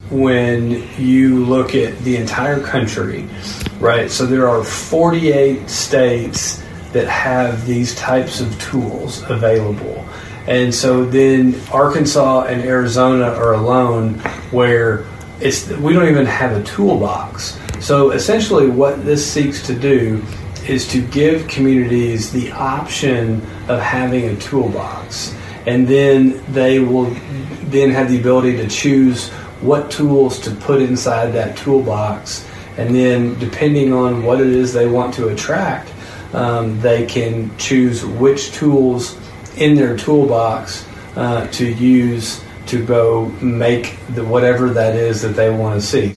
when you look at the entire country, right? So there are 48 states that have these types of tools available. And so then Arkansas and Arizona are alone where we don't even have a toolbox. So essentially what this seeks to do is to give communities the option of having a toolbox. And then they will then have the ability to choose what tools to put inside that toolbox. And then depending on what it is they want to attract, they can choose which tools in their toolbox to use to go make whatever that is that they want to see.